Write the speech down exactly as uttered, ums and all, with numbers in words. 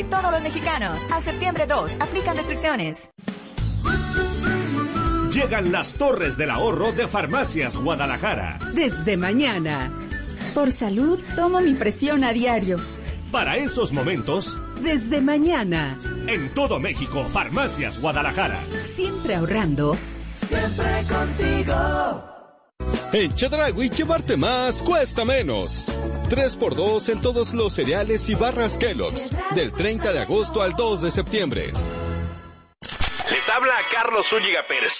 Todos los mexicanos. A septiembre dos. Aplican restricciones. Llegan las torres del ahorro de Farmacias Guadalajara. Desde mañana. Por salud, tomo mi presión a diario. Para esos momentos. Desde mañana. En todo México, Farmacias Guadalajara. Siempre ahorrando. Siempre contigo. En Chedraui llevarte más cuesta menos. tres por dos en todos los cereales y barras Kellogg's. Del treinta de agosto al dos de septiembre. Les habla Carlos Zúñiga Pérez.